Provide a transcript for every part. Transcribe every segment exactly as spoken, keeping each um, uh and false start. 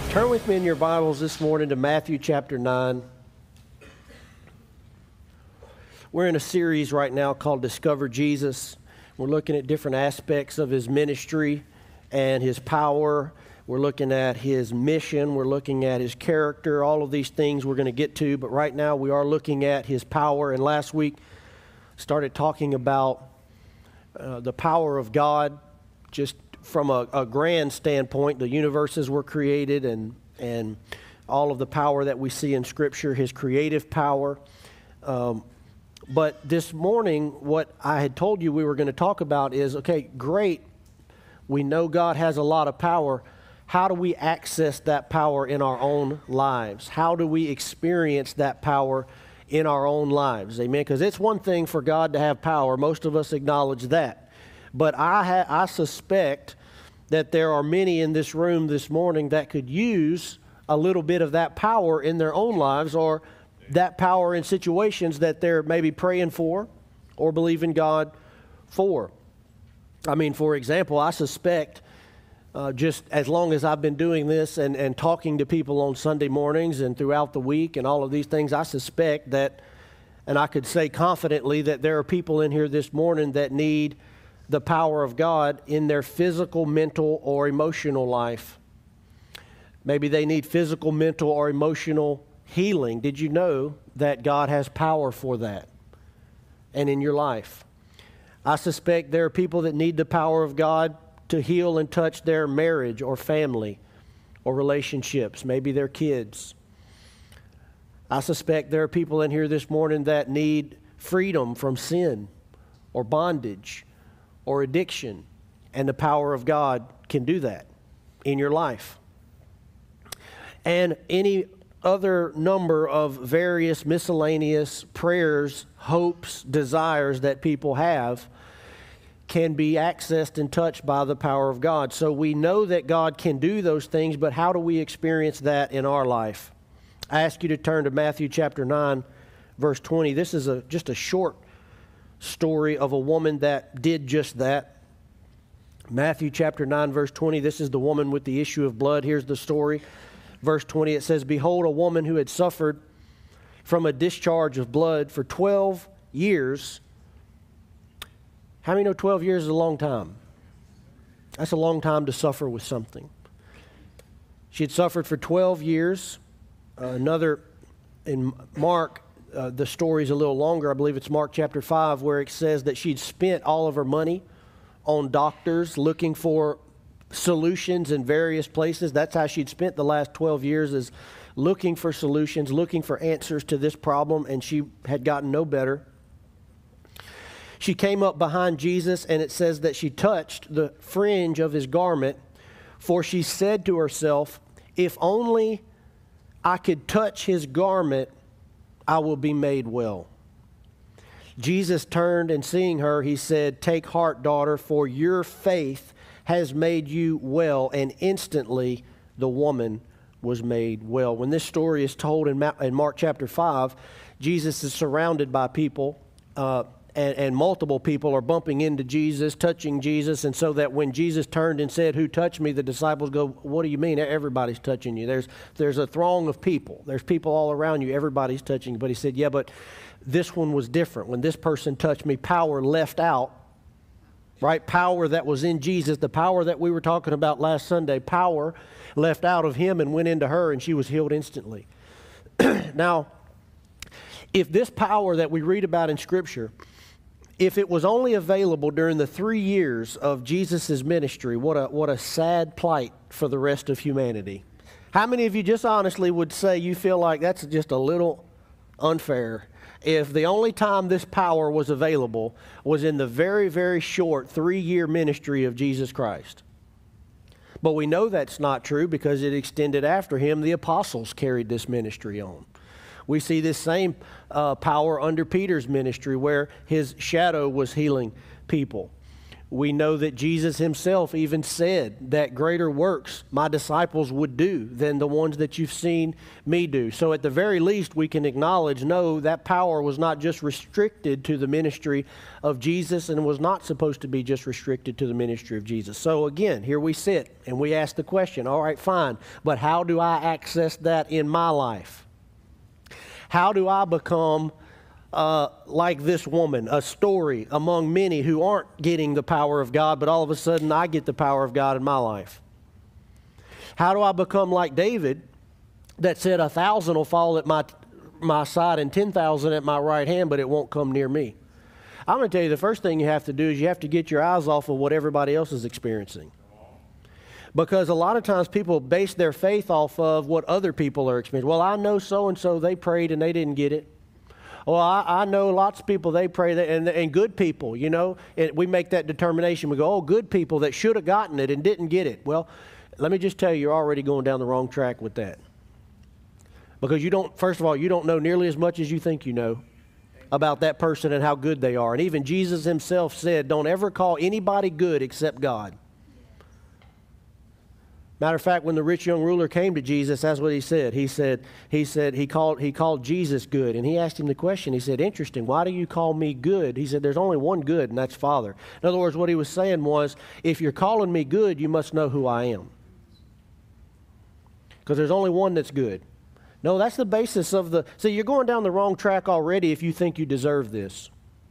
Turn with me in your Bibles this morning to Matthew chapter nine. We're in a series right now called Discover Jesus. We're looking at different aspects of his ministry and his power. We're looking at his mission. We're looking at his character. All of these things we're going to get to. But right now we are looking at his power. And last week started talking about uh, the power of God just from a, a grand standpoint. The universes were created and, and all of the power that we see in Scripture, his creative power. Um, but this morning, what I had told you we were going to talk about is, okay, great. We know God has a lot of power. How do we access that power in our own lives? How do we experience that power in our own lives? Amen? Because it's one thing for God to have power. Most of us acknowledge that. But I, ha- I suspect that there are many in this room this morning that could use a little bit of that power in their own lives, or that power in situations that they're maybe praying for or believing God for. I mean, for example, I suspect uh, just as long as I've been doing this and, and talking to people on Sunday mornings and throughout the week and all of these things, I suspect that, and I could say confidently, that there are people in here this morning that need the power of God in their physical, mental, or emotional life. Maybe they need physical, mental, or emotional healing. Did you know that God has power for that and in your life? I suspect there are people that need the power of God to heal and touch their marriage or family or relationships, maybe their kids. I suspect there are people in here this morning that need freedom from sin or bondage or addiction, and the power of God can do that in your life. And any other number of various miscellaneous prayers, hopes, desires that people have can be accessed and touched by the power of God. So we know that God can do those things, but how do we experience that in our life? I ask you to turn to Matthew chapter nine, verse twenty. This is a just a short story of a woman that did just that. Matthew chapter nine, verse twenty. This is the woman with the issue of blood. Here's the story. Verse twenty, it says, "Behold, a woman who had suffered from a discharge of blood for twelve years." How many know twelve years is a long time? That's a long time to suffer with something. She had suffered for twelve years. Uh, another, in Mark, uh, the story's a little longer. I believe it's Mark chapter five, where it says that she'd spent all of her money on doctors looking for solutions in various places. That's how she'd spent the last twelve years, is looking for solutions, looking for answers to this problem, and she had gotten no better. She came up behind Jesus, and it says that she touched the fringe of his garment, for she said to herself, "If only I could touch his garment, I will be made well." Jesus turned, and seeing her, he said, "Take heart, daughter, for your faith has made you well." And instantly the woman was made well. When this story is told in Mark chapter five, Jesus is surrounded by people, uh, and, and multiple people are bumping into Jesus, touching Jesus, and so that when Jesus turned and said, "Who touched me?" the disciples go, "What do you mean? Everybody's touching you. There's, there's a throng of people. There's people all around you. Everybody's touching you." But he said, "Yeah, but this one was different. When this person touched me, power left out." Right? Power that was in Jesus, the power that we were talking about last Sunday, power left out of him and went into her, and she was healed instantly. Now, if this power that we read about in Scripture, if it was only available during the three years of Jesus' ministry, what a what a sad plight for the rest of humanity. How many of you just honestly would say you feel like that's just a little unfair if the only time this power was available was in the very, very short three-year ministry of Jesus Christ? But we know that's not true because it extended after him. The apostles carried this ministry on. We see this same uh, power under Peter's ministry, where his shadow was healing people. We know that Jesus himself even said that greater works my disciples would do than the ones that you've seen me do. So at the very least, we can acknowledge, no, that power was not just restricted to the ministry of Jesus and was not supposed to be just restricted to the ministry of Jesus. So again, here we sit and we ask the question, all right, fine, but how do I access that in my life? How do I become Uh, like this woman, a story among many who aren't getting the power of God, but all of a sudden I get the power of God in my life? How do I become like David that said a thousand will fall at my, my side and ten thousand at my right hand, but it won't come near me? I'm going to tell you, the first thing you have to do is you have to get your eyes off of what everybody else is experiencing. Because a lot of times people base their faith off of what other people are experiencing. Well, I know so-and-so, they prayed and they didn't get it. Well, I, I know lots of people, they pray, that, and, and good people, you know, and we make that determination. We go, oh, good people that should have gotten it and didn't get it. Well, let me just tell you, you're already going down the wrong track with that. Because you don't, first of all, you don't know nearly as much as you think you know about that person and how good they are. And even Jesus himself said, don't ever call anybody good except God. Matter of fact, when the rich young ruler came to Jesus, that's what he said. He said, he said, he called, he called Jesus good. And he asked him the question. He said, interesting, why do you call me good? He said, there's only one good, and that's Father. In other words, what he was saying was, if you're calling me good, you must know who I am. Because there's only one that's good. No, that's the basis of the... See, you're going down the wrong track already if you think you deserve this.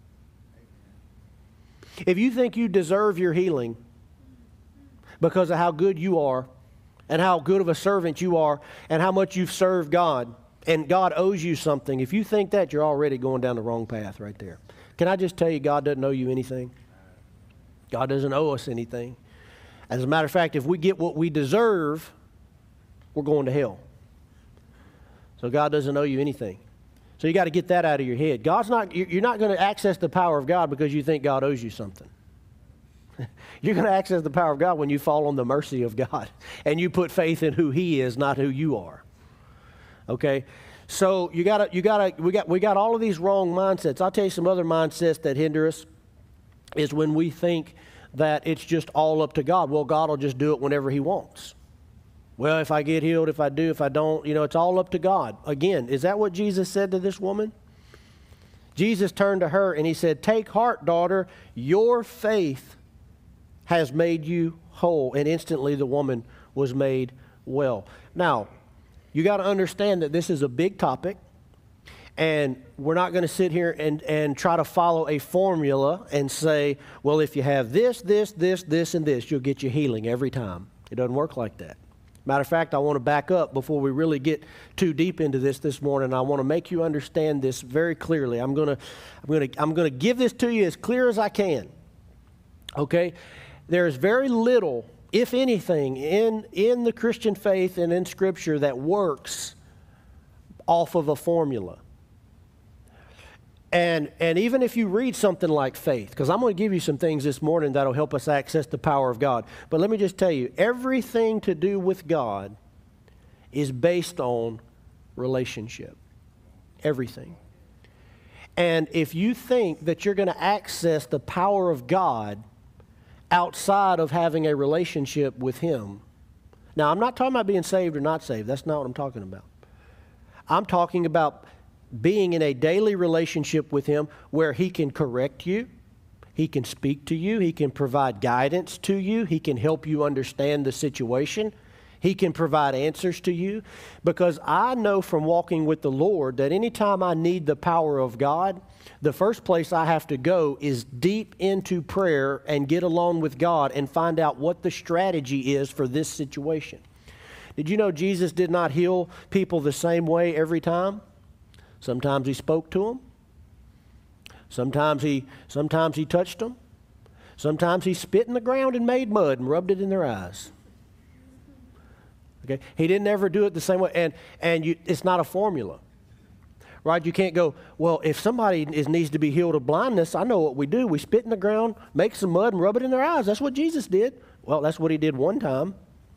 If you think you deserve your healing because of how good you are, and how good of a servant you are, and how much you've served God, and God owes you something, if you think that, you're already going down the wrong path right there. Can I just tell you, God doesn't owe you anything? God doesn't owe us anything. As a matter of fact, if we get what we deserve, we're going to hell. So God doesn't owe you anything. So you got to get that out of your head. God's not, you're not going to access the power of God because you think God owes you something. You're going to access the power of God when you fall on the mercy of God and you put faith in who He is, not who you are. Okay? So you got to, you got to, we got, we got all of these wrong mindsets. I'll tell you some other mindsets that hinder us is when we think that it's just all up to God. Well, God will just do it whenever He wants. Well, if I get healed, if I do, if I don't, you know, it's all up to God. Again, is that what Jesus said to this woman? Jesus turned to her and He said, take heart, daughter, your faith has made you whole. And instantly the woman was made well. Now, you got to understand that this is a big topic. And we're not going to sit here and, and try to follow a formula and say, well, if you have this, this, this, this, and this, you'll get your healing every time. It doesn't work like that. Matter of fact, I want to back up before we really get too deep into this this morning. I want to make you understand this very clearly. I'm going to, I'm going to, I'm going to give this to you as clear as I can. Okay? There is very little, if anything, in, in the Christian faith and in Scripture that works off of a formula. And, and even if you read something like faith, because I'm going to give you some things this morning that will help us access the power of God. But let me just tell you, everything to do with God is based on relationship. Everything. And if you think that you're going to access the power of God outside of having a relationship with Him. Now, I'm not talking about being saved or not saved. That's not what I'm talking about. I'm talking about being in a daily relationship with Him where He can correct you, He can speak to you, He can provide guidance to you, He can help you understand the situation, He can provide answers to you. Because I know from walking with the Lord that anytime I need the power of God, the first place I have to go is deep into prayer and get alone with God and find out what the strategy is for this situation. Did you know Jesus did not heal people the same way every time? Sometimes He spoke to them. Sometimes he, sometimes he touched them. Sometimes He spit in the ground and made mud and rubbed it in their eyes. Okay? He didn't ever do it the same way. And, and you, it's not a formula. Right? You can't go, well, if somebody is, needs to be healed of blindness, I know what we do. We spit in the ground, make some mud, and rub it in their eyes. That's what Jesus did. Well, that's what He did one time.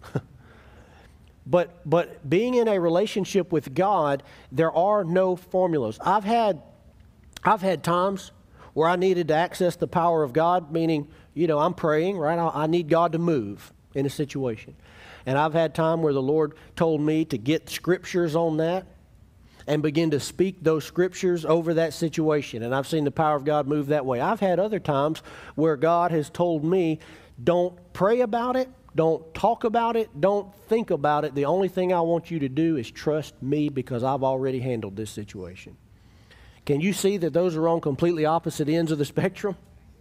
but, but being in a relationship with God, there are no formulas. I've had, I've had times where I needed to access the power of God, meaning you know, I'm praying, right? I, I need God to move in a situation. And I've had time where the Lord told me to get scriptures on that and begin to speak those scriptures over that situation. And I've seen the power of God move that way. I've had other times where God has told me, don't pray about it, don't talk about it, don't think about it. The only thing I want you to do is trust me because I've already handled this situation. Can you see that those are on completely opposite ends of the spectrum?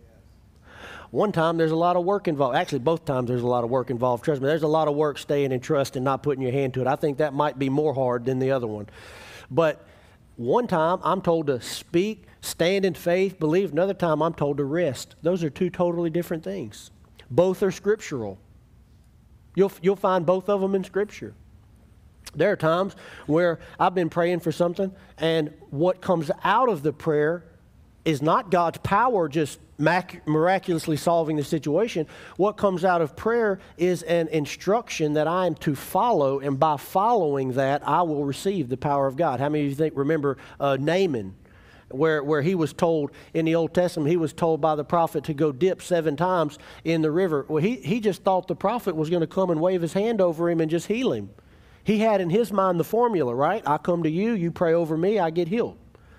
One time there's a lot of work involved. Actually, both times there's a lot of work involved. Trust me, there's a lot of work staying in trust and not putting your hand to it. I think that might be more hard than the other one. But one time I'm told to speak, stand in faith, believe. Another time I'm told to rest. Those are two totally different things. Both are scriptural. You'll, you'll find both of them in Scripture. There are times where I've been praying for something, and what comes out of the prayer is not God's power just mac- miraculously solving the situation. What comes out of prayer is an instruction that I am to follow, and by following that, I will receive the power of God. How many of you think remember uh, Naaman, where, where he was told in the Old Testament, he was told by the prophet to go dip seven times in the river. Well, he, he just thought the prophet was going to come and wave his hand over him and just heal him. He had in his mind the formula, right? I come to you, you pray over me, I get healed.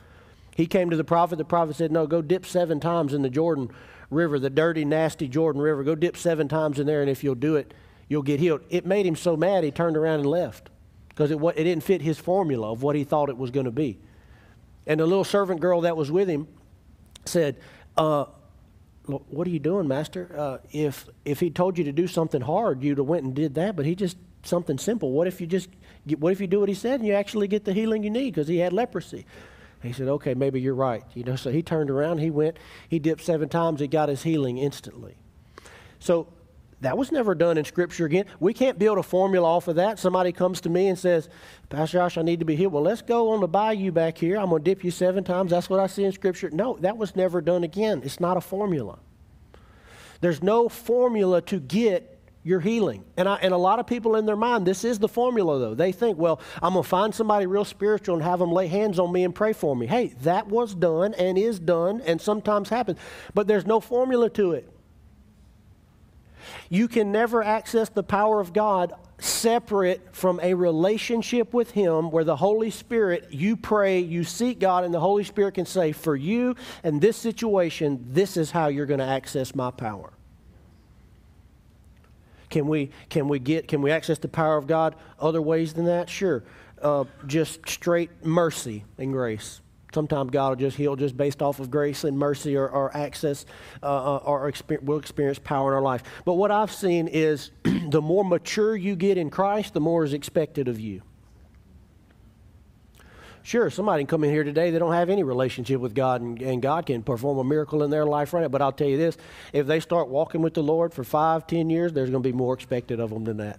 He came to the prophet. The prophet said, no, go dip seven times in the Jordan River, the dirty, nasty Jordan River. Go dip seven times in there, and if you'll do it, you'll get healed. It made him so mad, he turned around and left because it, it didn't fit his formula of what he thought it was going to be. And the little servant girl that was with him said, uh, what are you doing, Master? Uh, if if he told you to do something hard, you'd have went and did that, but he just, something simple. What if you just, what if you do what he said and you actually get the healing you need because he had leprosy? He said, okay, maybe you're right. You know, so he turned around, he went, he dipped seven times, he got his healing instantly. So that was never done in Scripture again. We can't build a formula off of that. Somebody comes to me and says, Pastor Josh, I need to be healed. Well, let's go on the bayou back here. I'm going to dip you seven times. That's what I see in Scripture. No, that was never done again. It's not a formula. There's no formula to get your healing. And I, and a lot of people in their mind, this is the formula though. They think, well, I'm going to find somebody real spiritual and have them lay hands on me and pray for me. Hey, that was done and is done and sometimes happens. But there's no formula to it. You can never access the power of God separate from a relationship with Him where the Holy Spirit, you pray, you seek God, and the Holy Spirit can say, for you and this situation, this is how you're going to access my power. Can we, can we get, can we access the power of God other ways than that? Sure. Uh, just straight mercy and grace. Sometimes God will just heal just based off of grace and mercy or, or access uh, or experience, we'll experience power in our life. But what I've seen is the more mature you get in Christ, the more is expected of you. Sure, somebody can come in here today, they don't have any relationship with God, and, and God can perform a miracle in their life right now. But I'll tell you this, if they start walking with the Lord for five, ten years, there's going to be more expected of them than that.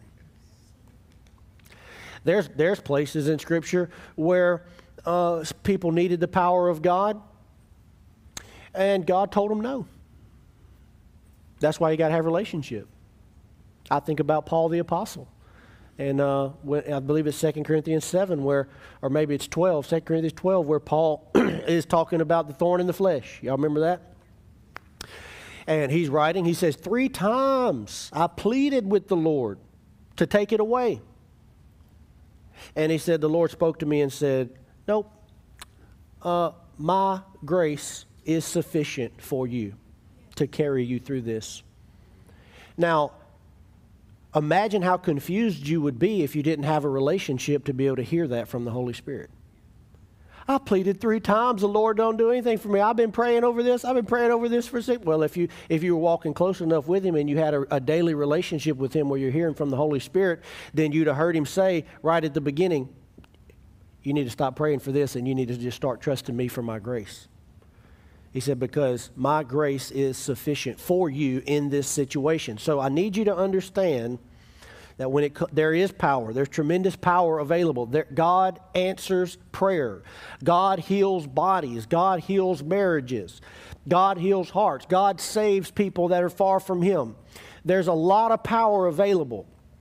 There's, there's places in Scripture where uh, people needed the power of God, and God told them no. That's why you got to have a relationship. I think about Paul the Apostle. And uh, when, I believe it's Second Corinthians seven where, or maybe it's twelve, Second Corinthians twelve, where Paul is talking about the thorn in the flesh. Y'all remember that? And he's writing, he says, three times I pleaded with the Lord to take it away. And he said, the Lord spoke to me and said, nope, uh, my grace is sufficient for you to carry you through this. Now, imagine how confused you would be if you didn't have a relationship to be able to hear that from the Holy Spirit. I pleaded three times, the Lord don't do anything for me. I've been praying over this. I've been praying over this for six. Well, if you if you were walking close enough with Him and you had a, a daily relationship with Him where you're hearing from the Holy Spirit, then you'd have heard Him say right at the beginning, you need to stop praying for this and you need to just start trusting me for my grace. He said, because my grace is sufficient for you in this situation. So I need you to understand that when it there is power, there's tremendous power available. There, God answers prayer. God heals bodies. God heals marriages. God heals hearts. God saves people that are far from Him. There's a lot of power available.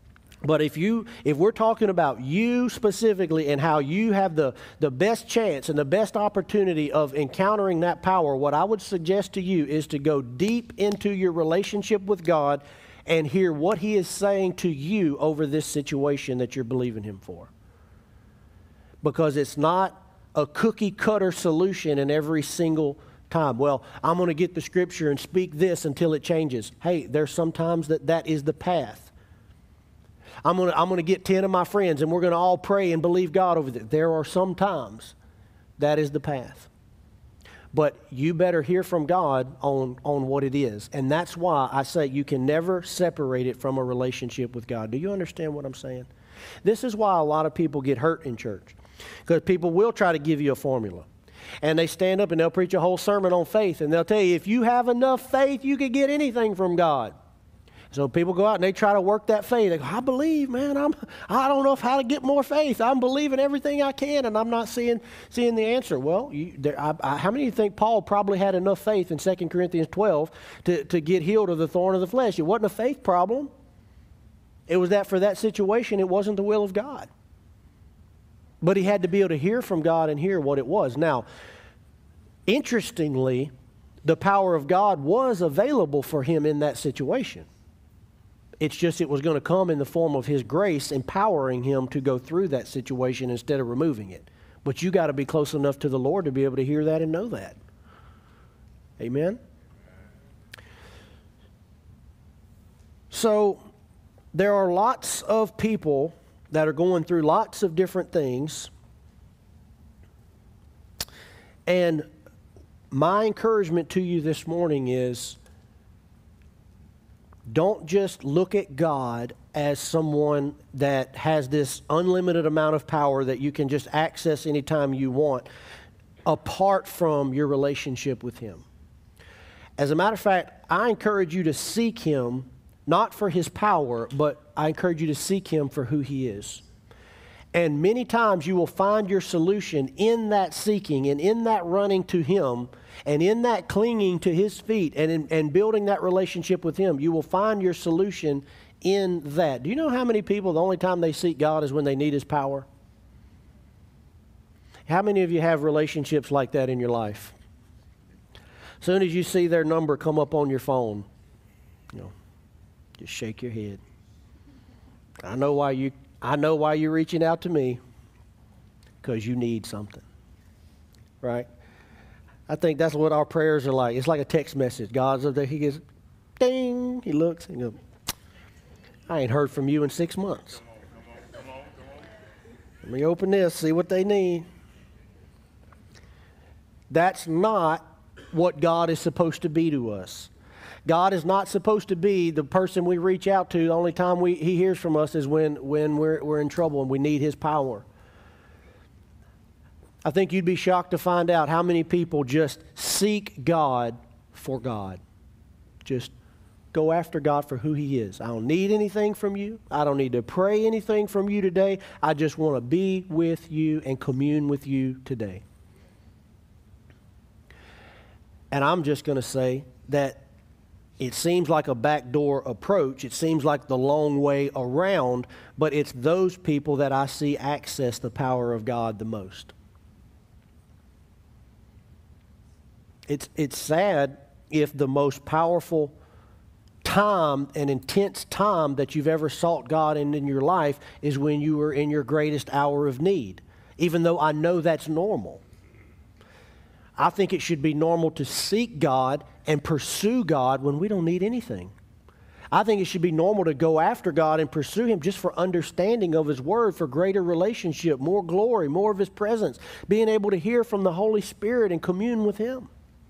But if you, if we're talking about you specifically and how you have the, the best chance and the best opportunity of encountering that power, what I would suggest to you is to go deep into your relationship with God and hear what He is saying to you over this situation that you're believing Him for. Because it's not a cookie cutter solution in every single time. Well, I'm going to get the scripture and speak this until it changes. Hey, there's sometimes that that is the path. I'm going to I'm going to get ten of my friends and we're going to all pray and believe God over it. There are some times that is the path. But you better hear from God on, on what it is. And that's why I say you can never separate it from a relationship with God. Do you understand what I'm saying? This is why a lot of people get hurt in church. Because people will try to give you a formula. And they stand up and they'll preach a whole sermon on faith. And they'll tell you, if you have enough faith, you can get anything from God. So people go out and they try to work that faith. They go, I believe, man. I'm, I don't know if how to get more faith. I'm believing everything I can, and I'm not seeing seeing the answer. Well, you, there, I, I, how many of you think Paul probably had enough faith in Second Corinthians twelve to, to get healed of the thorn of the flesh? It wasn't a faith problem. It was that for that situation, it wasn't the will of God. But he had to be able to hear from God and hear what it was. Now, interestingly, the power of God was available for him in that situation. It's just it was going to come in the form of His grace, empowering him to go through that situation instead of removing it. But you got to be close enough to the Lord to be able to hear that and know that. Amen? So, there are lots of people that are going through lots of different things. And my encouragement to you this morning is, don't just look at God as someone that has this unlimited amount of power that you can just access anytime you want, apart from your relationship with Him. As a matter of fact, I encourage you to seek Him, not for His power, but I encourage you to seek Him for who He is. And many times you will find your solution in that seeking and in that running to Him and in that clinging to His feet and, in, and building that relationship with Him. You will find your solution in that. Do you know how many people, the only time they seek God is when they need His power? How many of you have relationships like that in your life? As soon as you see their number come up on your phone, you know, just shake your head. I know why you I know why you're reaching out to me, because you need something, right? I think that's what our prayers are like. It's like a text message. God's up there. He gets, ding. He looks and goes, I ain't heard from you in six months. Come on, come on, come on, come on. Let me open this, see what they need. That's not what God is supposed to be to us. God is not supposed to be the person we reach out to. The only time we, He hears from us is when, when we're, we're in trouble and we need His power. I think you'd be shocked to find out how many people just seek God for God. Just go after God for who He is. I don't need anything from you. I don't need to pray anything from you today. I just want to be with you and commune with you today. And I'm just going to say that it seems like a backdoor approach. It seems like the long way around, but it's those people that I see access the power of God the most. It's, it's sad if the most powerful time and intense time that you've ever sought God in in your life is when you were in your greatest hour of need, even though I know that's normal. I think it should be normal to seek God and pursue God when we don't need anything. I think it should be normal to go after God and pursue Him just for understanding of His Word, for greater relationship, more glory, more of His presence, being able to hear from the Holy Spirit and commune with Him.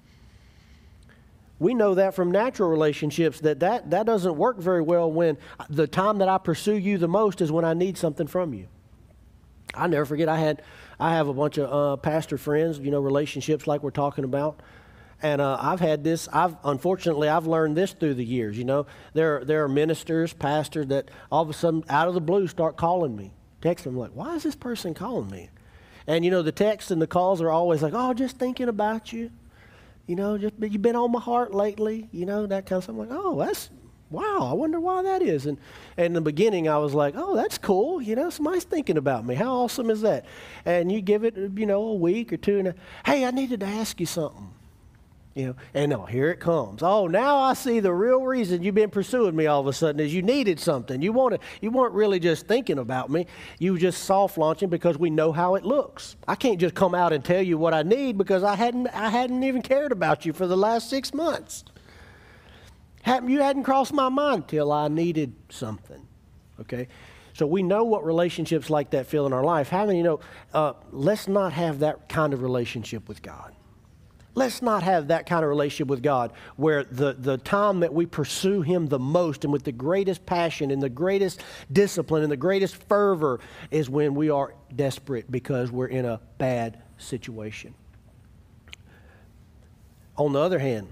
We know that from natural relationships that, that that doesn't work very well when the time that I pursue you the most is when I need something from you. I'll never forget, I had, I have a bunch of uh, pastor friends, you know, relationships like we're talking about. And uh, I've had this, I've unfortunately, I've learned this through the years, you know. There, there are ministers, pastors that all of a sudden, out of the blue, start calling me. Text them like, why is this person calling me? And, you know, the texts and the calls are always like, oh, just thinking about you. You know, just you've been on my heart lately, you know, that kind of stuff. I'm like, oh, that's wow, I wonder why that is. And, and in the beginning, I was like, oh, that's cool. You know, somebody's thinking about me. How awesome is that? And you give it, you know, a week or two, and, hey, I needed to ask you something. You know, and no, here it comes. Oh, now I see the real reason you've been pursuing me all of a sudden is you needed something. You wanted, you weren't really just thinking about me. You were just soft launching because we know how it looks. I can't just come out and tell you what I need because I hadn't, I hadn't even cared about you for the last six months. Hadn't, you hadn't crossed my mind till I needed something. Okay, so we know what relationships like that feel in our life. How many know? Uh, let's not have that kind of relationship with God. Let's not have that kind of relationship with God where the, the time that we pursue Him the most and with the greatest passion and the greatest discipline and the greatest fervor is when we are desperate because we're in a bad situation. On the other hand,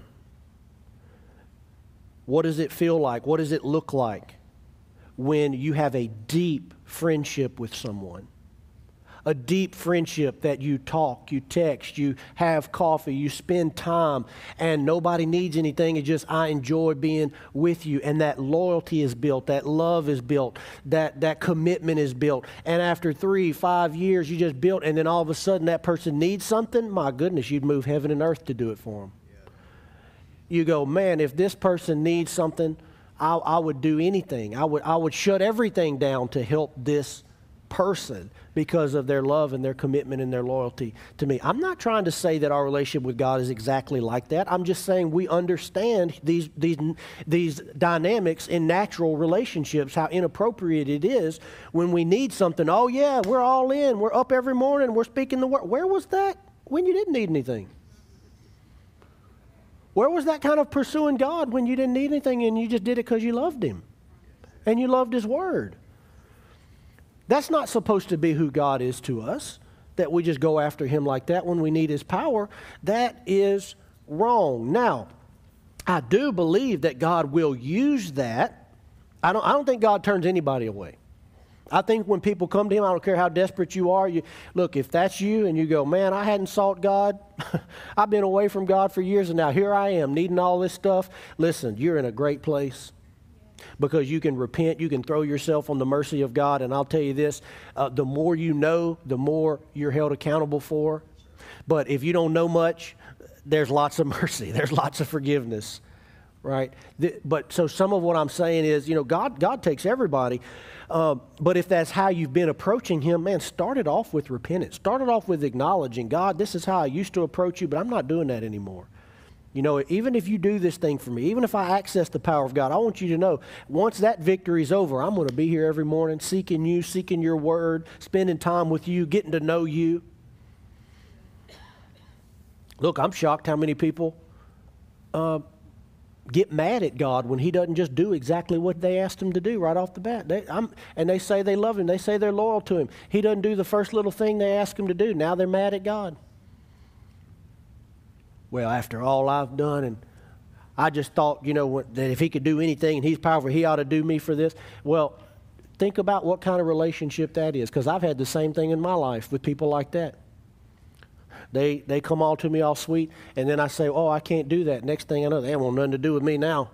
what does it feel like? What does it look like when you have a deep friendship with someone? A deep friendship that you talk, you text, you have coffee, you spend time, and nobody needs anything. It's just, I enjoy being with you. And that loyalty is built, that love is built, that, that commitment is built. And after three, five years, you just built, and then all of a sudden that person needs something, my goodness, you'd move heaven and earth to do it for them. Yeah. You go, man, if this person needs something, I, I would do anything. I would, I would shut everything down to help this person because of their love and their commitment and their loyalty to me. I'm not trying to say that our relationship with God is exactly like that. I'm just saying we understand these these these dynamics in natural relationships, how inappropriate it is when we need something. Oh yeah, we're all in. We're up every morning. We're speaking the word. Where was that when you didn't need anything? Where was that kind of pursuing God when you didn't need anything and you just did it because you loved Him and you loved His Word? That's not supposed to be who God is to us, that we just go after Him like that when we need His power. That is wrong. Now, I do believe that God will use that. I don't, I don't think God turns anybody away. I think when people come to Him, I don't care how desperate you are. You, look, if that's you and you go, man, I hadn't sought God. I've been away from God for years, and now here I am needing all this stuff. Listen, you're in a great place. Because you can repent, you can throw yourself on the mercy of God. And I'll tell you this, uh, the more you know, the more you're held accountable for. But if you don't know much, there's lots of mercy. There's lots of forgiveness, right? The, but so some of what I'm saying is, you know, God, God takes everybody. Uh, but if that's how you've been approaching Him, man, start it off with repentance. Start it off with acknowledging, God, this is how I used to approach you, but I'm not doing that anymore. You know, even if you do this thing for me, even if I access the power of God, I want you to know, once that victory's over, I'm going to be here every morning seeking you, seeking your word, spending time with you, getting to know you. Look, I'm shocked how many people uh, get mad at God when He doesn't just do exactly what they asked Him to do right off the bat. They, I'm, and they say they love Him. They say they're loyal to Him. He doesn't do the first little thing they ask Him to do. Now they're mad at God. Well, after all I've done, and I just thought, you know, that if He could do anything and He's powerful, He ought to do me for this. Well, think about what kind of relationship that is, because I've had the same thing in my life with people like that. They they come all to me all sweet, and then I say, oh, I can't do that. Next thing I know, they don't want nothing to do with me now.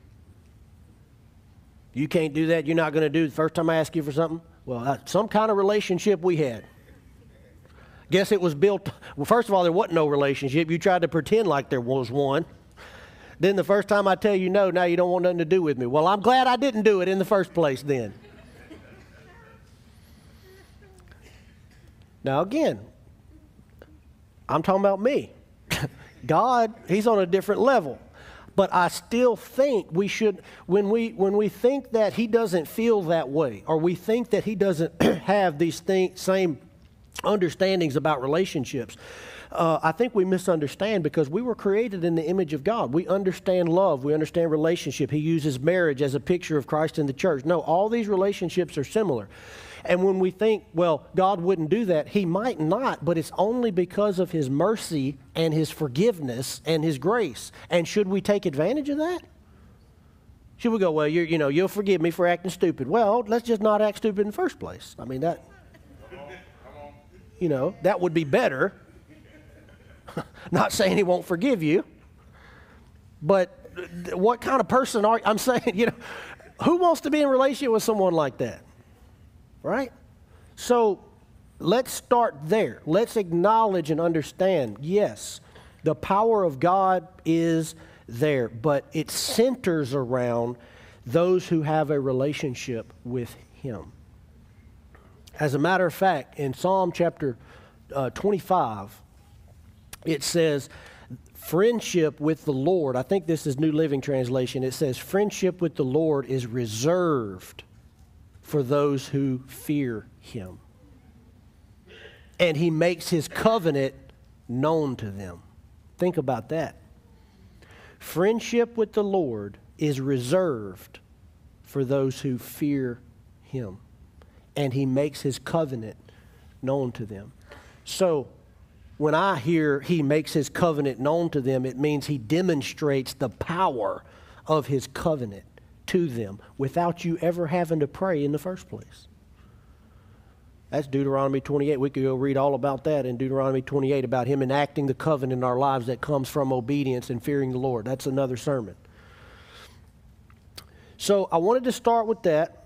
You can't do that. You're not going to do it the first time I ask you for something? Well, that's some kind of relationship we had. Guess it was built, well, first of all, there wasn't no relationship. You tried to pretend like there was one. Then the first time I tell you no, now you don't want nothing to do with me. Well, I'm glad I didn't do it in the first place then. Now again, I'm talking about me. God, He's on a different level. But I still think we should, when we when we think that He doesn't feel that way, or we think that He doesn't have these thing, same understandings about relationships, uh, I think we misunderstand, because we were created in the image of God. We understand love. We understand relationship. He uses marriage as a picture of Christ in the church. No, all these relationships are similar. And when we think, well, God wouldn't do that, He might not, but it's only because of His mercy and His forgiveness and His grace. And should we take advantage of that? Should we go, well, you're, you know, you'll forgive me for acting stupid. Well, let's just not act stupid in the first place. I mean, that... You know, that would be better. Not saying He won't forgive you. But what kind of person are you? I'm saying, you know, who wants to be in a relationship with someone like that? Right? So let's start there. Let's acknowledge and understand, yes, the power of God is there, but it centers around those who have a relationship with Him. As a matter of fact, in Psalm chapter uh, twenty-five, it says, friendship with the Lord, I think this is New Living Translation, it says, friendship with the Lord is reserved for those who fear Him. And He makes His covenant known to them. Think about that. Friendship with the Lord is reserved for those who fear Him. And He makes His covenant known to them. So, when I hear He makes His covenant known to them, it means He demonstrates the power of His covenant to them without you ever having to pray in the first place. That's Deuteronomy twenty-eight. We could go read all about that in Deuteronomy twenty-eight, about Him enacting the covenant in our lives that comes from obedience and fearing the Lord. That's another sermon. So I wanted to start with that.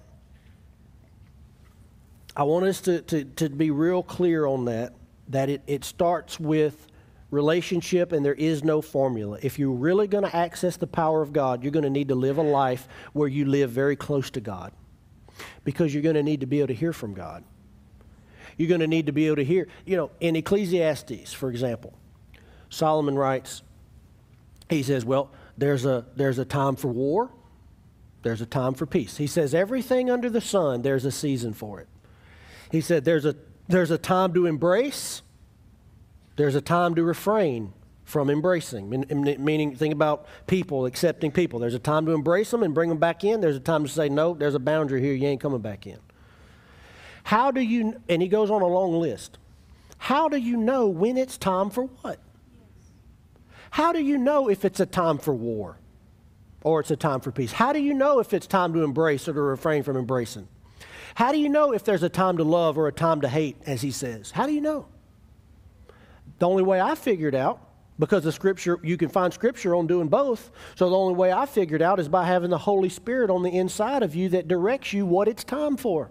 I want us to, to, to be real clear on that, that it, it starts with relationship and there is no formula. If you're really going to access the power of God, you're going to need to live a life where you live very close to God, because you're going to need to be able to hear from God. You're going to need to be able to hear. You know, in Ecclesiastes, for example, Solomon writes, he says, well, there's a, there's a time for war, there's a time for peace. He says everything under the sun, there's a season for it. He said there's a, there's a time to embrace, there's a time to refrain from embracing. Meaning, think about people, accepting people. There's a time to embrace them and bring them back in. There's a time to say, no, there's a boundary here, you ain't coming back in. How do you, and he goes on a long list, how do you know when it's time for what? How do you know if it's a time for war or it's a time for peace? How do you know if it's time to embrace or to refrain from embracing? How do you know if there's a time to love or a time to hate, as he says? How do you know? The only way I figured out, because the Scripture, you can find Scripture on doing both, so the only way I figured out is by having the Holy Spirit on the inside of you that directs you what it's time for.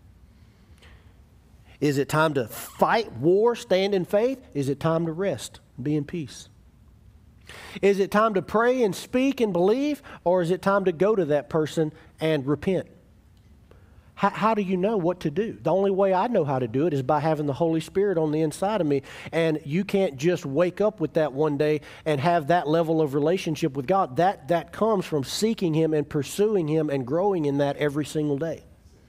Is it time to fight war, stand in faith? Is it time to rest, be in peace? Is it time to pray and speak and believe, or is it time to go to that person and repent? How, how do you know what to do? The only way I know how to do it is by having the Holy Spirit on the inside of me. And you can't just wake up with that one day and have that level of relationship with God. That, that comes from seeking Him and pursuing Him and growing in that every single day.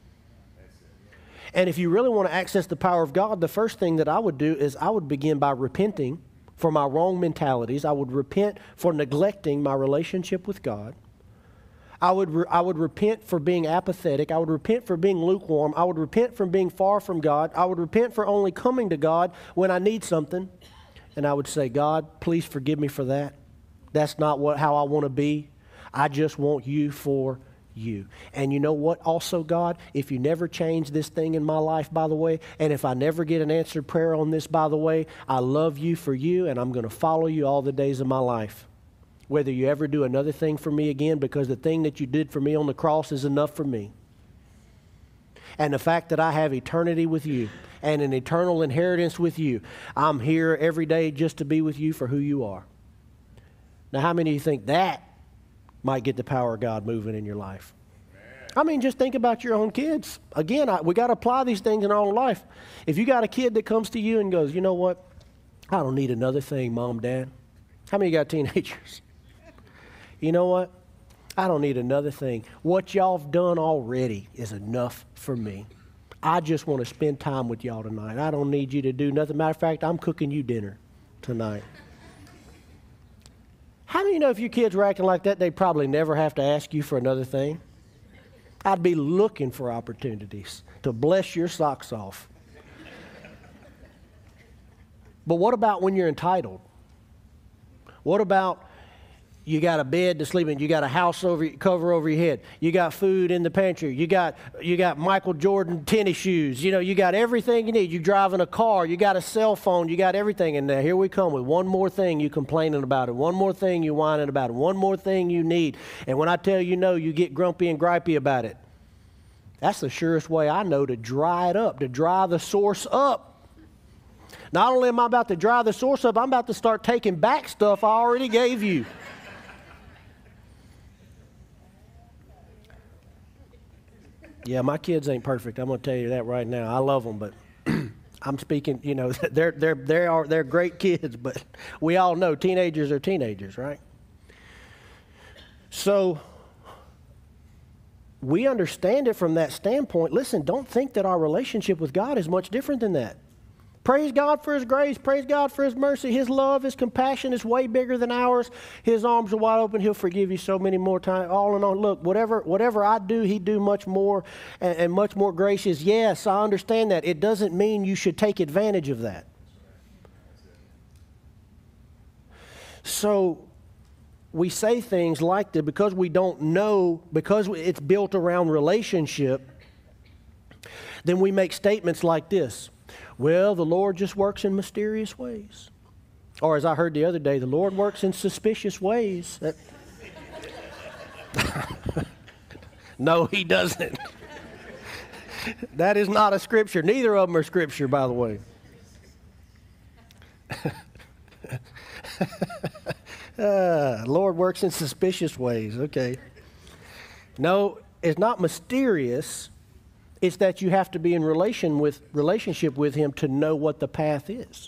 And if you really want to access the power of God, the first thing that I would do is I would begin by repenting for my wrong mentalities. I would repent for neglecting my relationship with God. I would, re- I would repent for being apathetic. I would repent for being lukewarm. I would repent from being far from God. I would repent for only coming to God when I need something. And I would say, God, please forgive me for that. That's not what how I want to be. I just want you for you. And you know what also, God, if you never change this thing in my life, by the way, and if I never get an answered prayer on this, by the way, I love you for you, and I'm going to follow you all the days of my life. Whether you ever do another thing for me again, because the thing that you did for me on the cross is enough for me. And the fact that I have eternity with you and an eternal inheritance with you, I'm here every day just to be with you for who you are. Now, how many of you think that might get the power of God moving in your life? I mean, just think about your own kids. Again, I, we got to apply these things in our own life. If you got a kid that comes to you and goes, you know what? I don't need another thing, Mom, Dad. How many of you got teenagers? You know what? I don't need another thing. What y'all have done already is enough for me. I just want to spend time with y'all tonight. I don't need you to do nothing. Matter of fact, I'm cooking you dinner tonight. How do you know if your kids were acting like that, they'd probably never have to ask you for another thing? I'd be looking for opportunities to bless your socks off. But what about when you're entitled? What about You got a bed to sleep in. You got a house over cover over your head. You got food in the pantry. You got you got Michael Jordan tennis shoes. You know, you got everything you need. You driving a car. You got a cell phone. You got everything. And now here we come with one more thing you complaining about it. One more thing you whining about it. One more thing you need. And when I tell you no, you get grumpy and gripey about it. That's the surest way I know to dry it up, to dry the source up. Not only am I about to dry the source up, I'm about to start taking back stuff I already gave you. Yeah, my kids ain't perfect. I'm going to tell you that right now. I love them, but I'm speaking, you know, they're, they're, they are, they're great kids, but we all know teenagers are teenagers, right? So we understand it from that standpoint. Listen, don't think that our relationship with God is much different than that. Praise God for His grace. Praise God for His mercy. His love, His compassion is way bigger than ours. His arms are wide open. He'll forgive you so many more times. All in all, look, whatever whatever I do, He do much more and, and much more gracious. Yes, I understand that. It doesn't mean you should take advantage of that. So we say things like that because we don't know, because it's built around relationship, then we make statements like this. Well, the Lord just works in mysterious ways. Or as I heard the other day, the Lord works in suspicious ways. That... No, He doesn't. That is not a scripture. Neither of them are scripture, by the way. uh, Lord works in suspicious ways. Okay. No, it's not mysterious. It's that you have to be in relation with relationship with Him to know what the path is.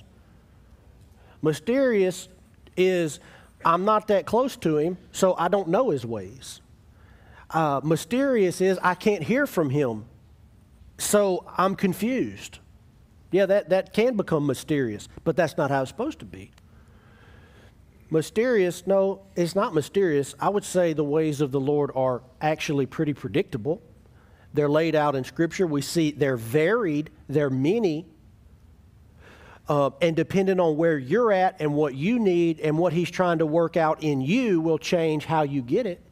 Mysterious is I'm not that close to Him, so I don't know His ways. Uh, mysterious is I can't hear from Him, so I'm confused. Yeah, that, that can become mysterious, but that's not how it's supposed to be. Mysterious, no, it's not mysterious. I would say the ways of the Lord are actually pretty predictable. They're laid out in Scripture. We see they're varied, they're many, uh, and depending on where you're at and what you need and what He's trying to work out in you will change how you get it.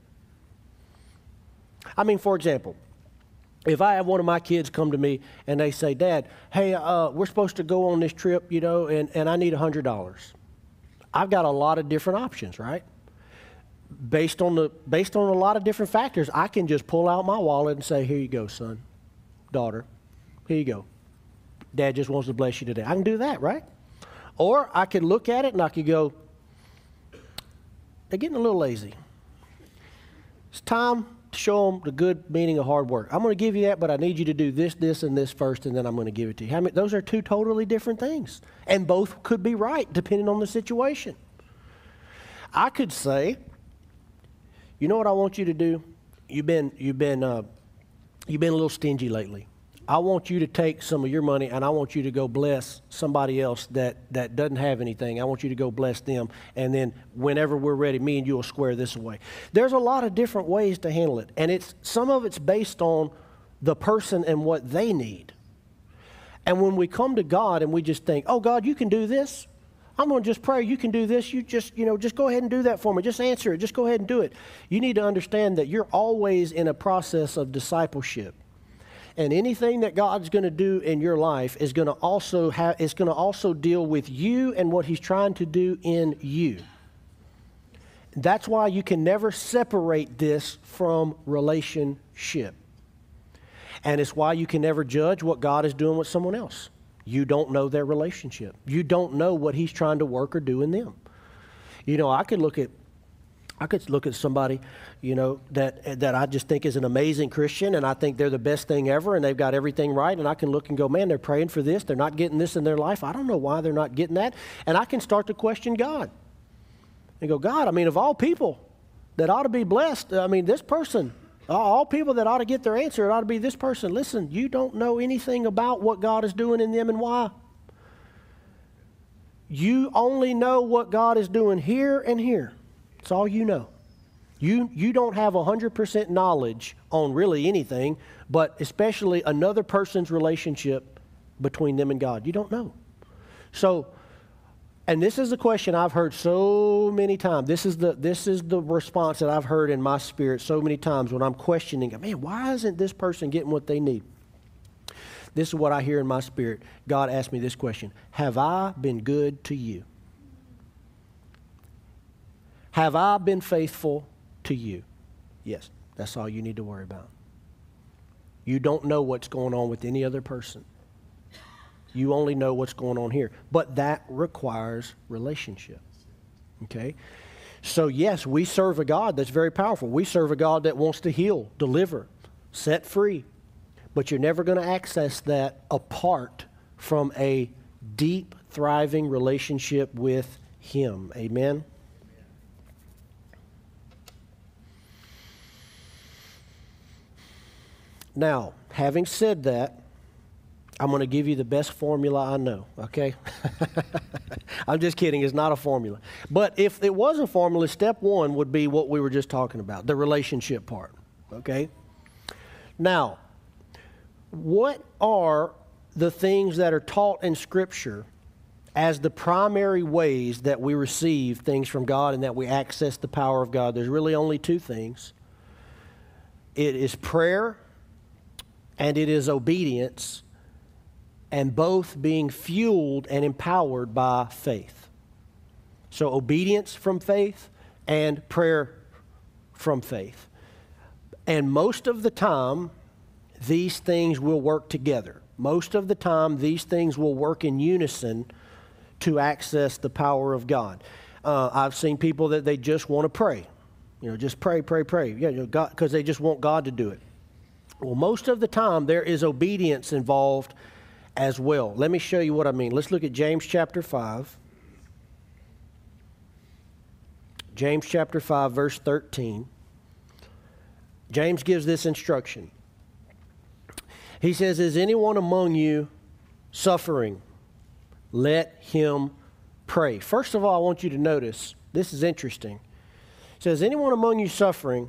I mean, for example, if I have one of my kids come to me and they say, Dad, hey, uh, we're supposed to go on this trip, you know, and, and I need one hundred dollars. I've got a lot of different options, right? Based on the based on a lot of different factors, I can just pull out my wallet and say, here you go, son, daughter, here you go. Dad just wants to bless you today. I can do that, right? Or I could look at it and I could go, they're getting a little lazy. It's time to show them the good meaning of hard work. I'm going to give you that, but I need you to do this, this, and this first, and then I'm going to give it to you. How many, those are two totally different things, and both could be right depending on the situation. I could say, you know what I want you to do? You've been, you've been, uh, you've been a little stingy lately. I want you to take some of your money and I want you to go bless somebody else that, that doesn't have anything. I want you to go bless them. And then whenever we're ready, me and you will square this away. There's a lot of different ways to handle it. And it's some of it's based on the person and what they need. And when we come to God and we just think, oh, God, you can do this. I'm going to just pray. You can do this. You just, you know, just go ahead and do that for me. Just answer it. Just go ahead and do it. You need to understand that you're always in a process of discipleship. And anything that God's going to do in your life is going to also have, is going to also deal with you and what He's trying to do in you. That's why you can never separate this from relationship. And it's why you can never judge what God is doing with someone else. You don't know their relationship. You don't know what He's trying to work or do in them. You know, I could look at I could look at somebody, you know, that that I just think is an amazing Christian, and I think they're the best thing ever, and they've got everything right, and I can look and go, man, they're praying for this. They're not getting this in their life. I don't know why they're not getting that. And I can start to question God and go, God, I mean, of all people that ought to be blessed, I mean, this person, all people that ought to get their answer, it ought to be this person. Listen, you don't know anything about what God is doing in them and why. You only know what God is doing here and here. That's all you know. You, you don't have one hundred percent knowledge on really anything, but especially another person's relationship between them and God. You don't know. So And this is a question I've heard so many times. This is the this is the response that I've heard in my spirit so many times when I'm questioning, man, why isn't this person getting what they need? This is what I hear in my spirit. God asked me this question: have I been good to you? Have I been faithful to you? Yes, that's all you need to worry about. You don't know what's going on with any other person. You only know what's going on here. But that requires relationship. Okay? So yes, we serve a God that's very powerful. We serve a God that wants to heal, deliver, set free. But you're never going to access that apart from a deep, thriving relationship with Him. Amen? Now, having said that, I'm going to give you the best formula I know, okay? I'm just kidding. It's not a formula. But if it was a formula, step one would be what we were just talking about, the relationship part, okay? Now, what are the things that are taught in Scripture as the primary ways that we receive things from God and that we access the power of God? There's really only two things. It is prayer and it is obedience, and both being fueled and empowered by faith. So obedience from faith and prayer from faith. And most of the time, these things will work together. Most of the time, these things will work in unison to access the power of God. Uh, I've seen people that they just want to pray. You know, just pray, pray, pray. Yeah, you know, God, because they just want God to do it. Well, most of the time, there is obedience involved as well. Let me show you what I mean. Let's look at James chapter five. James chapter five, verse thirteen. James gives this instruction. He says, is anyone among you suffering? Let him pray. First of all, I want you to notice, this is interesting. It says, anyone among you suffering,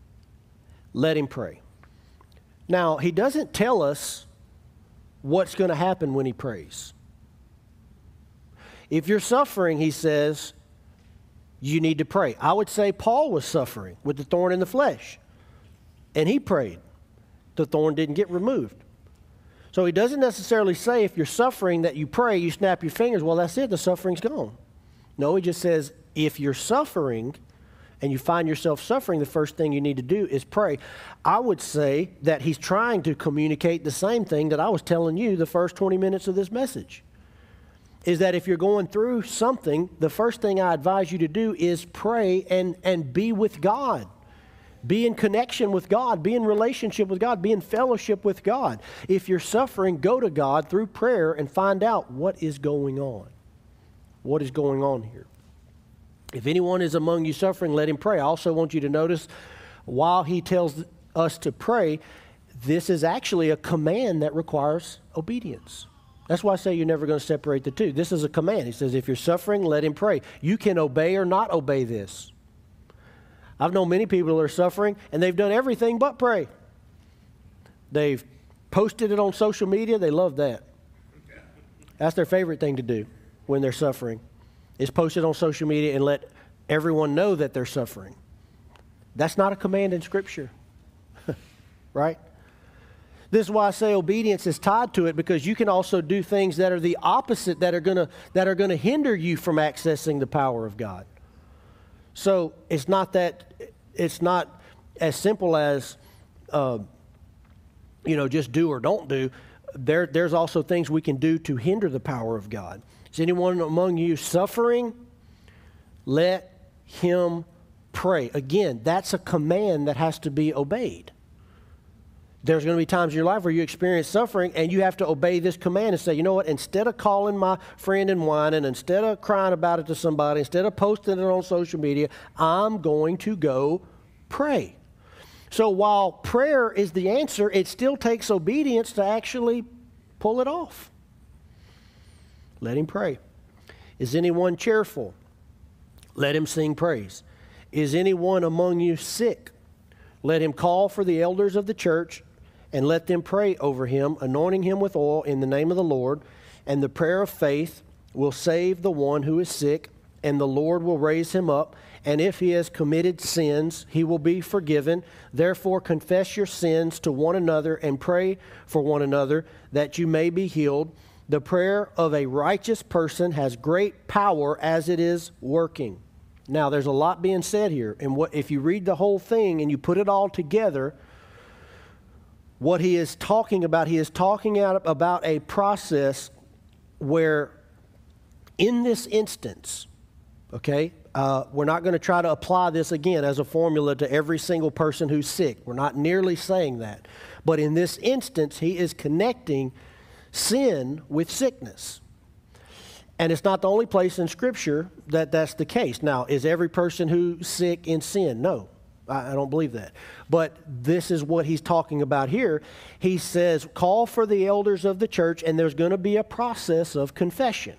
let him pray. Now, he doesn't tell us what's going to happen when he prays. If you're suffering, he says, you need to pray. I would say Paul was suffering with the thorn in the flesh, and he prayed. The thorn didn't get removed. So he doesn't necessarily say if you're suffering that you pray, you snap your fingers, well, that's it, the suffering's gone. No, he just says if you're suffering and you find yourself suffering, the first thing you need to do is pray. I would say that he's trying to communicate the same thing that I was telling you the first twenty minutes of this message. Is that if you're going through something, the first thing I advise you to do is pray and, and be with God. Be in connection with God. Be in relationship with God. Be in fellowship with God. If you're suffering, go to God through prayer and find out what is going on. What is going on here? If anyone is among you suffering, let him pray. I also want you to notice, while he tells us to pray, this is actually a command that requires obedience. That's why I say you're never going to separate the two. This is a command. He says, if you're suffering, let him pray. You can obey or not obey this. I've known many people that are suffering, and they've done everything but pray. They've posted it on social media. They love that. That's their favorite thing to do when they're suffering, is post it on social media and let everyone know that they're suffering. That's not a command in Scripture, right? This is why I say obedience is tied to it, because you can also do things that are the opposite, that are gonna that are gonna hinder you from accessing the power of God. So it's not that it's not as simple as uh, you know, just do or don't do. There, there's also things we can do to hinder the power of God. Is anyone among you suffering? Let him pray. Again, that's a command that has to be obeyed. There's going to be times in your life where you experience suffering and you have to obey this command and say, you know what, instead of calling my friend and whining, instead of crying about it to somebody, instead of posting it on social media, I'm going to go pray. So while prayer is the answer, it still takes obedience to actually pull it off. Let him pray. Is anyone cheerful? Let him sing praise. Is anyone among you sick? Let him call for the elders of the church and let them pray over him, anointing him with oil in the name of the Lord. And the prayer of faith will save the one who is sick, and the Lord will raise him up. And if he has committed sins, he will be forgiven. Therefore, confess your sins to one another and pray for one another that you may be healed. The prayer of a righteous person has great power as it is working. Now, there's a lot being said here. And what if you read the whole thing and you put it all together, what he is talking about, he is talking out about a process where in this instance, okay, uh, we're not going to try to apply this again as a formula to every single person who's sick. We're not nearly saying that. But in this instance, he is connecting sin with sickness. And it's not the only place in Scripture that that's the case. Now, is every person who's sick in sin? No, I, I don't believe that. But this is what he's talking about here. He says, call for the elders of the church, and there's going to be a process of confession.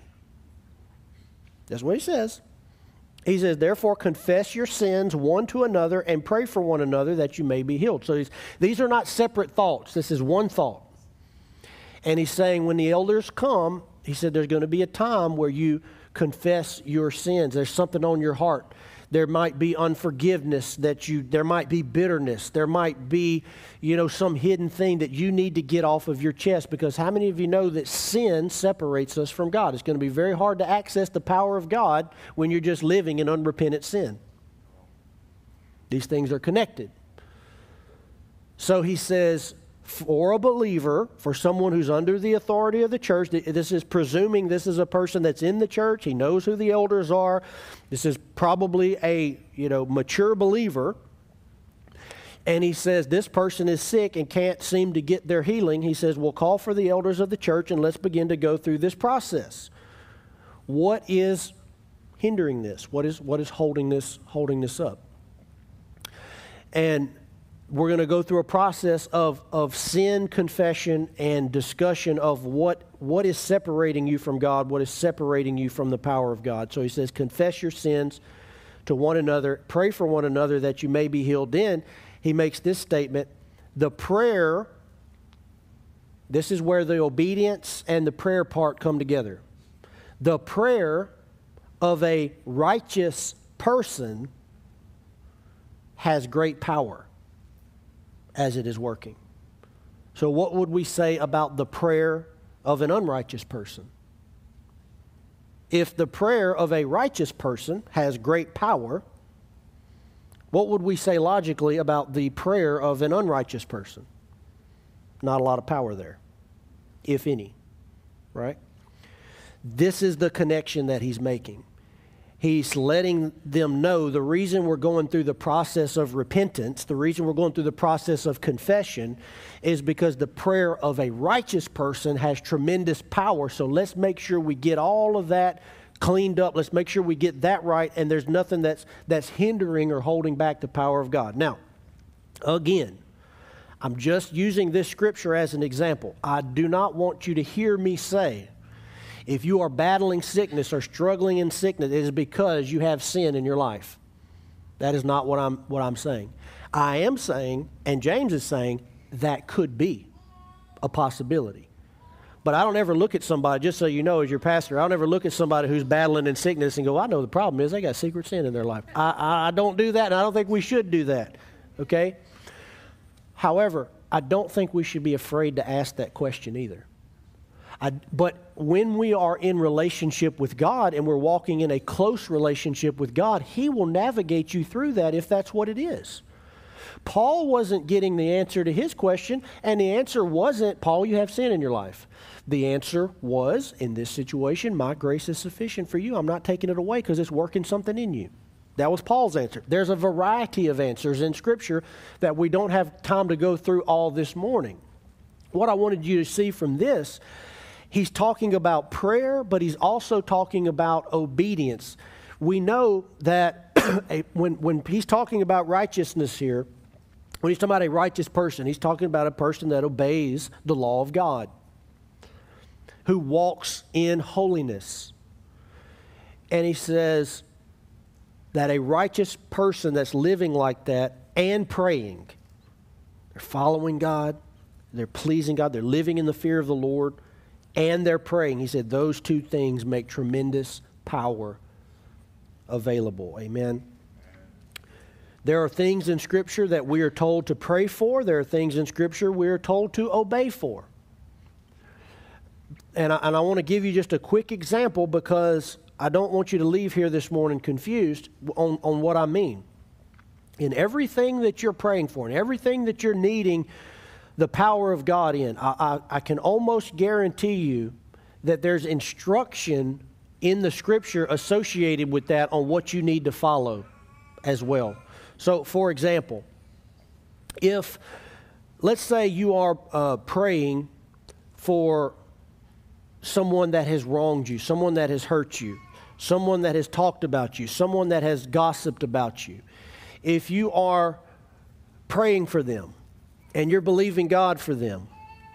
That's what he says. He says, therefore, confess your sins one to another and pray for one another that you may be healed. So these are not separate thoughts. This is one thought. And he's saying when the elders come, he said there's going to be a time where you confess your sins. There's something on your heart. There might be unforgiveness that you, there might be bitterness. There might be, you know, some hidden thing that you need to get off of your chest, because how many of you know that sin separates us from God? It's going to be very hard to access the power of God when you're just living in unrepentant sin. These things are connected. So he says, for a believer, for someone who's under the authority of the church, this is presuming this is a person that's in the church. He knows who the elders are. This is probably a, you know, mature believer. And he says this person is sick and can't seem to get their healing. He says, well, call for the elders of the church and let's begin to go through this process. What is hindering this? What is what is holding this holding this up? And we're going to go through a process of, of sin confession and discussion of what, what is separating you from God, what is separating you from the power of God. So he says, confess your sins to one another, pray for one another that you may be healed. Then he makes this statement, the prayer, this is where the obedience and the prayer part come together. The prayer of a righteous person has great power as it is working. So what would we say about the prayer of an unrighteous person? If the prayer of a righteous person has great power, what would we say logically about the prayer of an unrighteous person? Not a lot of power there, if any, right? This is the connection that he's making. He's letting them know the reason we're going through the process of repentance, the reason we're going through the process of confession is because the prayer of a righteous person has tremendous power. So let's make sure we get all of that cleaned up. Let's make sure we get that right, and there's nothing that's, that's hindering or holding back the power of God. Now, again, I'm just using this scripture as an example. I do not want you to hear me say, if you are battling sickness or struggling in sickness, it is because you have sin in your life. That is not what I'm, what I'm saying. I am saying, and James is saying, that could be a possibility. But I don't ever look at somebody, just so you know, as your pastor, I don't ever look at somebody who's battling in sickness and go, I know the problem is they got secret sin in their life. I, I, I don't do that, and I don't think we should do that, okay? However, I don't think we should be afraid to ask that question either. I, but when we are in relationship with God and we're walking in a close relationship with God, He will navigate you through that if that's what it is. Paul wasn't getting the answer to his question, and the answer wasn't, Paul, you have sin in your life. The answer was, in this situation, my grace is sufficient for you. I'm not taking it away because it's working something in you. That was Paul's answer. There's a variety of answers in Scripture that we don't have time to go through all this morning. What I wanted you to see from this, he's talking about prayer, but he's also talking about obedience. We know that when, when he's talking about righteousness here, when he's talking about a righteous person, he's talking about a person that obeys the law of God, who walks in holiness. And he says that a righteous person that's living like that and praying, they're following God, they're pleasing God, they're living in the fear of the Lord, and they're praying, he said those two things make tremendous power available. Amen. There are things in Scripture that we are told to pray for. There are things in Scripture we are told to obey for. And I, and I want to give you just a quick example because I don't want you to leave here this morning confused on, on what I mean. In everything that you're praying for, and everything that you're needing the power of God in, I, I, I can almost guarantee you that there's instruction in the Scripture associated with that on what you need to follow as well. So, for example, if, let's say you are uh, praying for someone that has wronged you, someone that has hurt you, someone that has talked about you, someone that has gossiped about you. If you are praying for them and you're believing God for them,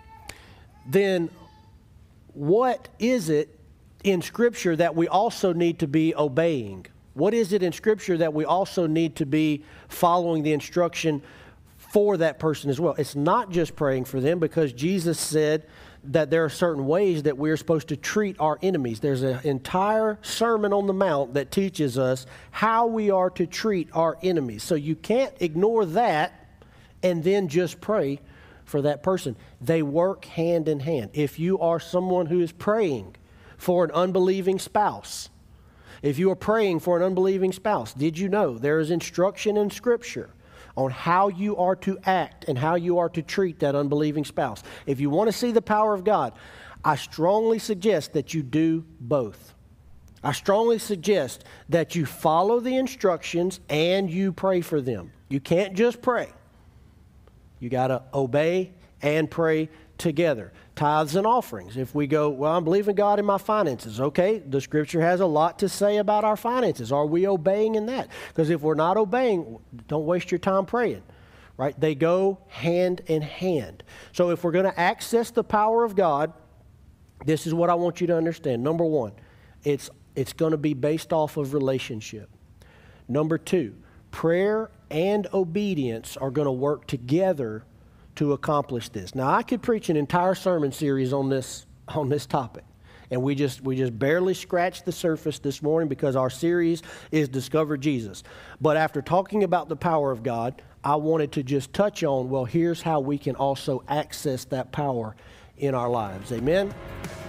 then what is it in Scripture that we also need to be obeying? What is it in Scripture that we also need to be following the instruction for that person as well? It's not just praying for them, because Jesus said that there are certain ways that we're supposed to treat our enemies. There's an entire Sermon on the Mount that teaches us how we are to treat our enemies. So you can't ignore that and then just pray for that person. They work hand in hand. If you are someone who is praying for an unbelieving spouse, if you are praying for an unbelieving spouse, did you know there is instruction in Scripture on how you are to act and how you are to treat that unbelieving spouse? If you want to see the power of God, I strongly suggest that you do both. I strongly suggest that you follow the instructions and you pray for them. You can't just pray. You got to obey and pray together. Tithes and offerings. If we go, well, I'm believing God in my finances. Okay, the Scripture has a lot to say about our finances. Are we obeying in that? Because if we're not obeying, don't waste your time praying. Right? They go hand in hand. So if we're going to access the power of God, this is what I want you to understand. Number one, it's it's going to be based off of relationship. Number two, prayer and obedience are going to work together to accomplish this. Now, I could preach an entire sermon series on this on this topic, and we just we just barely scratched the surface this morning because our series is Discover Jesus. But after talking about the power of God, I wanted to just touch on, well, here's how we can also access that power in our lives. Amen?